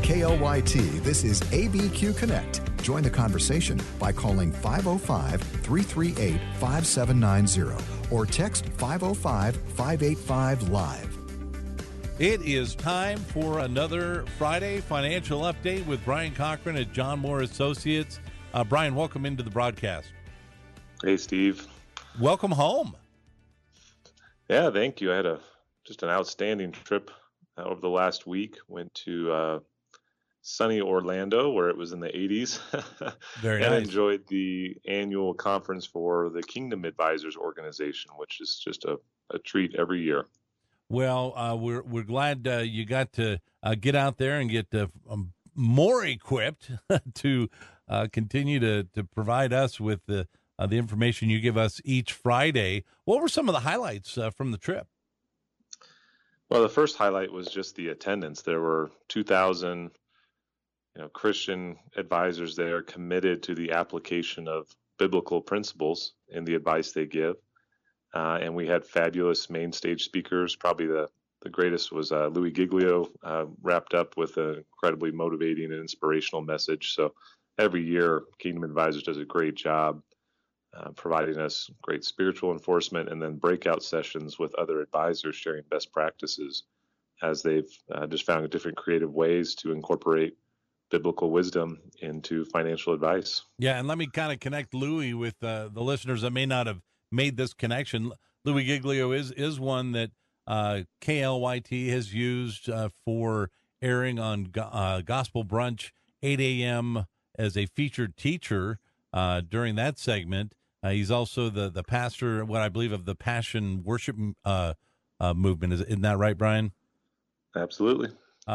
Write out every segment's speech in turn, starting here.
KLYT, this is ABQ Connect. Join the conversation by calling 505-338-5790 or text 505-585-LIVE. It is time for another Friday Financial Update with Brian Cochran at John Moore Associates. Brian, welcome into the broadcast. Hey, Steve. Welcome home. Yeah, thank you. I had just an outstanding trip over the last week. Went to sunny Orlando, where it was in the 80s. Very and nice. Enjoyed the annual conference for the Kingdom Advisors organization, which is just a treat every year. Well, we're glad you got to get out there and get more equipped to continue to provide us with the information you give us each Friday. What were some of the highlights from the trip? Well, the first highlight was just the attendance. There were 2,000 Christian advisors there committed to the application of biblical principles in the advice they give. And we had fabulous main stage speakers. Probably the greatest was Louis Giglio, wrapped up with an incredibly motivating and inspirational message. So every year, Kingdom Advisors does a great job providing us great spiritual enforcement, and then breakout sessions with other advisors sharing best practices as they've just found different creative ways to incorporate biblical wisdom into financial advice. Yeah, and let me kind of connect Louis with the listeners that may not have made this connection. Louis Giglio is one that KLYT has used for airing on Gospel Brunch 8 a.m. as a featured teacher during that segment. He's also the pastor, what I believe, of the Passion Worship movement. Isn't that right, Brian? Absolutely.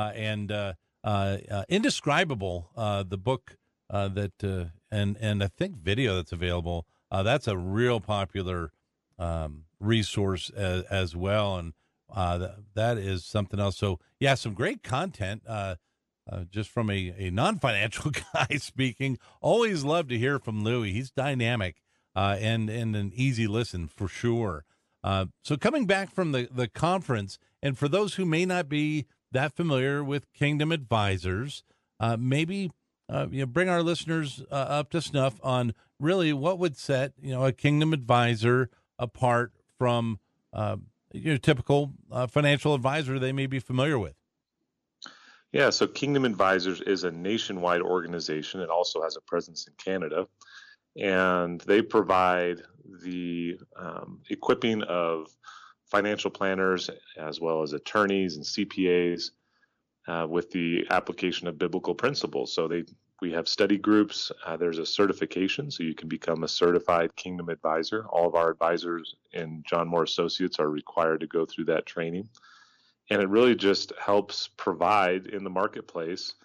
Indescribable, the book and I think video that's available. That's a real popular resource as well, and that is something else. So, yeah, some great content. Just from a non-financial guy speaking, always love to hear from Louis. He's dynamic and an easy listen for sure. So coming back from the conference, and for those who may not be that familiar with Kingdom Advisors, maybe bring our listeners up to snuff on really what would set a Kingdom Advisor apart from your typical financial advisor they may be familiar with. Yeah, so Kingdom Advisors is a nationwide organization. It also has a presence in Canada, and they provide the equipping of financial planners as well as attorneys and CPAs with the application of biblical principles. So we have study groups. There's a certification, so you can become a certified Kingdom Advisor. All of our advisors in John Moore Associates are required to go through that training. And it really just helps provide in the marketplace,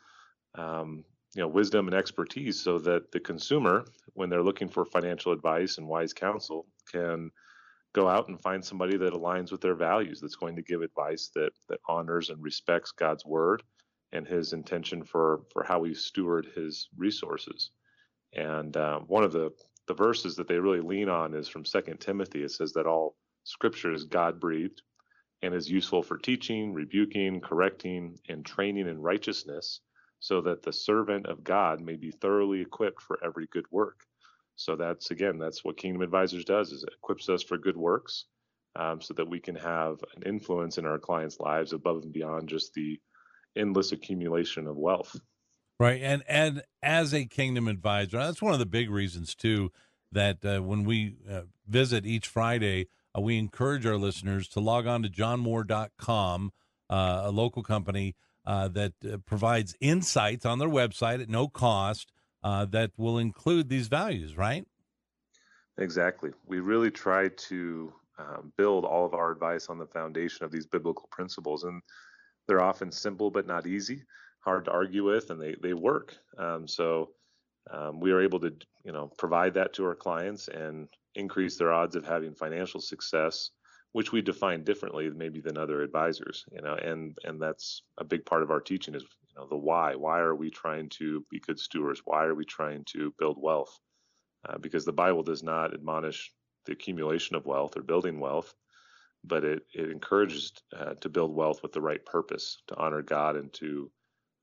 wisdom and expertise so that the consumer, when they're looking for financial advice and wise counsel, can go out and find somebody that aligns with their values, that's going to give advice that honors and respects God's word and his intention for how we steward his resources. And one of the verses that they really lean on is from 2 Timothy. It says that all scripture is God-breathed and is useful for teaching, rebuking, correcting, and training in righteousness, so that the servant of God may be thoroughly equipped for every good work. So that's what Kingdom Advisors does, is it equips us for good works, so that we can have an influence in our clients' lives above and beyond just the endless accumulation of wealth. Right, and as a Kingdom Advisor, that's one of the big reasons, too, that when we visit each Friday, we encourage our listeners to log on to johnmoore.com, a local company that provides insights on their website at no cost that will include these values, right? Exactly. We really try to build all of our advice on the foundation of these biblical principles, and they're often simple but not easy, hard to argue with, and they work. So we are able to provide that to our clients and increase their odds of having financial success, which we define differently maybe than other advisors, and that's a big part of our teaching is the why. Why are we trying to be good stewards? Why are we trying to build wealth? Because the Bible does not admonish the accumulation of wealth or building wealth, but it encourages to build wealth with the right purpose, to honor God and to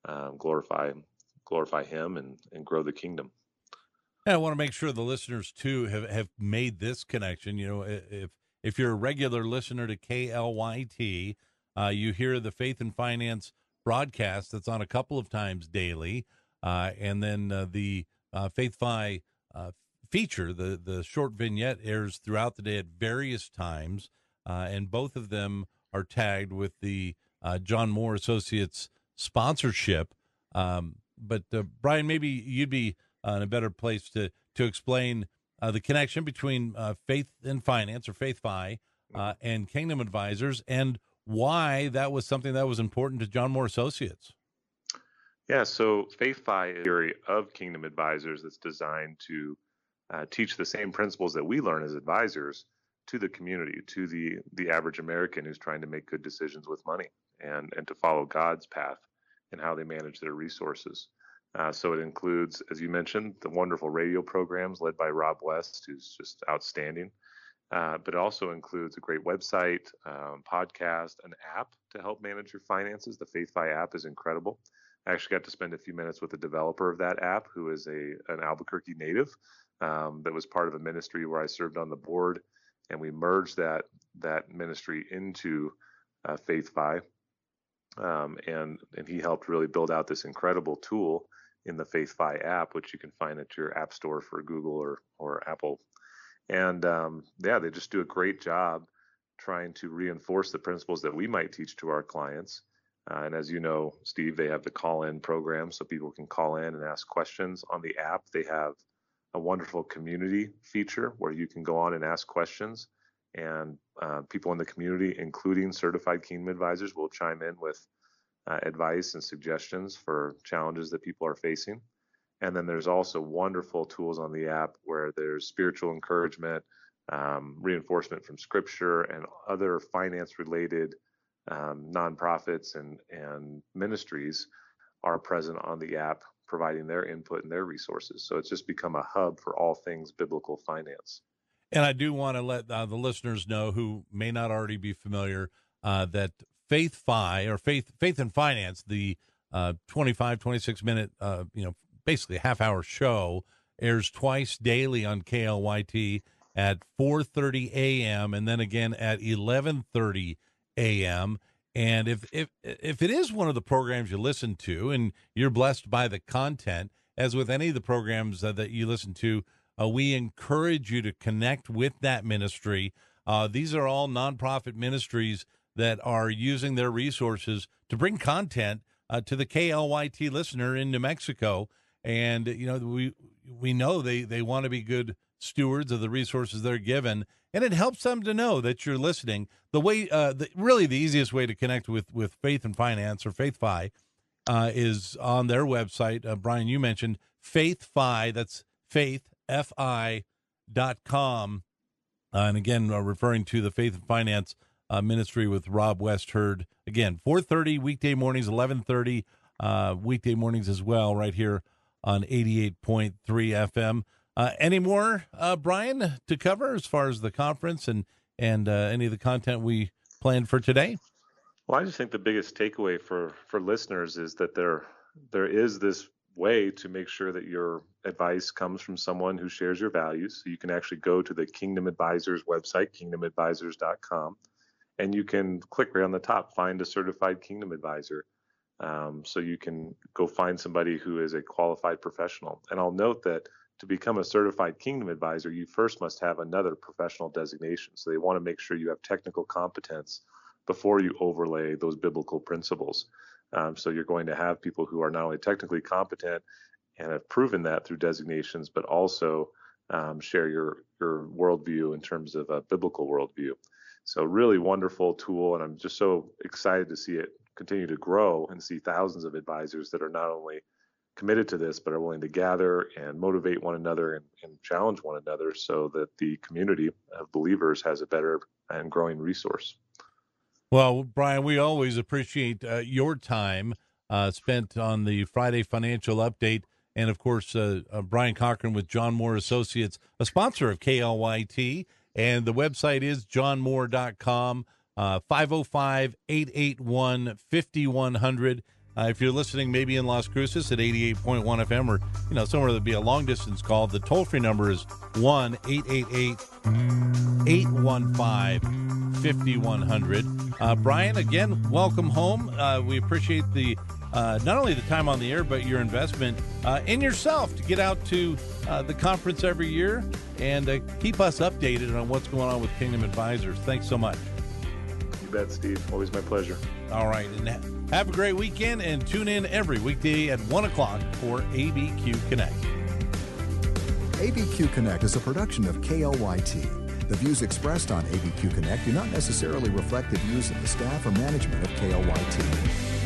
glorify Him and grow the kingdom. And I want to make sure the listeners too have made this connection. You know, if you're a regular listener to KLYT, you hear the Faith and Finance broadcast that's on a couple of times daily, and then the Faith Fi feature, the short vignette, airs throughout the day at various times, and both of them are tagged with the John Moore Associates sponsorship. But Brian, maybe you'd be in a better place to explain the connection between Faith and Finance, or Faith Fi, and Kingdom Advisors, and why that was something that was important to John Moore Associates. Yeah, so Faith Fi is a theory of Kingdom Advisors that's designed to teach the same principles that we learn as advisors to the community, to the average American who's trying to make good decisions with money and to follow God's path in how they manage their resources. So it includes, as you mentioned, the wonderful radio programs led by Rob West, who's just outstanding. But it also includes a great website, podcast, an app to help manage your finances. The Faith Fi app is incredible. I actually got to spend a few minutes with the developer of that app, who is an Albuquerque native that was part of a ministry where I served on the board, and we merged that ministry into Faith Fi, and he helped really build out this incredible tool in the Faith Fi app, which you can find at your app store for Google or Apple. And they just do a great job trying to reinforce the principles that we might teach to our clients. And as you know, Steve, they have the call-in program, so people can call in and ask questions. On the app, they have a wonderful community feature where you can go on and ask questions, and people in the community, including certified Kingdom Advisors, will chime in with advice and suggestions for challenges that people are facing. And then there's also wonderful tools on the app where there's spiritual encouragement, reinforcement from Scripture, and other finance-related nonprofits and ministries are present on the app, providing their input and their resources. So it's just become a hub for all things biblical finance. And I do want to let the listeners know who may not already be familiar that Faith Fi, or Faith and Finance, the 26 minute, basically a half-hour show, airs twice daily on KLYT at 4:30 a.m. and then again at 11:30 a.m. And if it is one of the programs you listen to and you're blessed by the content, as with any of the programs that you listen to, we encourage you to connect with that ministry. These are all nonprofit ministries that are using their resources to bring content to the KLYT listener in New Mexico. And, we know they want to be good stewards of the resources they're given, and it helps them to know that you're listening. The way, really the easiest way to connect with Faith and Finance, or Faith Fi, is on their website. Brian, you mentioned Faith Fi, that's faithfi.com. And again, referring to the Faith and Finance ministry with Rob West, heard again 4:30 weekday mornings, 11:30 weekday mornings as well, right here on 88.3 FM. Any more, Brian, to cover as far as the conference and any of the content we planned for today? Well, I just think the biggest takeaway for listeners is that there is this way to make sure that your advice comes from someone who shares your values. So you can actually go to the Kingdom Advisors website, kingdomadvisors.com, and you can click right on the top, find a certified Kingdom Advisor. So you can go find somebody who is a qualified professional. And I'll note that to become a certified Kingdom Advisor, you first must have another professional designation. So they want to make sure you have technical competence before you overlay those biblical principles. So you're going to have people who are not only technically competent and have proven that through designations, but also share your worldview in terms of a biblical worldview. So really wonderful tool, and I'm just so excited to see it continue to grow and see thousands of advisors that are not only committed to this, but are willing to gather and motivate one another and challenge one another so that the community of believers has a better and growing resource. Well, Brian, we always appreciate your time spent on the Friday Financial Update. And, of course, Brian Cochran with John Moore Associates, a sponsor of KLYT. And the website is johnmoore.com, 505-881-5100. If you're listening maybe in Las Cruces at 88.1 FM or, somewhere that'd be a long-distance call, the toll-free number is 1-888-815-5100. Brian, again, welcome home. We appreciate the not only the time on the air, but your investment in yourself to get out to the conference every year and keep us updated on what's going on with Kingdom Advisors. Thanks so much. You bet, Steve. Always my pleasure. All right. And have a great weekend and tune in every weekday at 1 o'clock for ABQ Connect. ABQ Connect is a production of KLYT. The views expressed on ABQ Connect do not necessarily reflect the views of the staff or management of KLYT.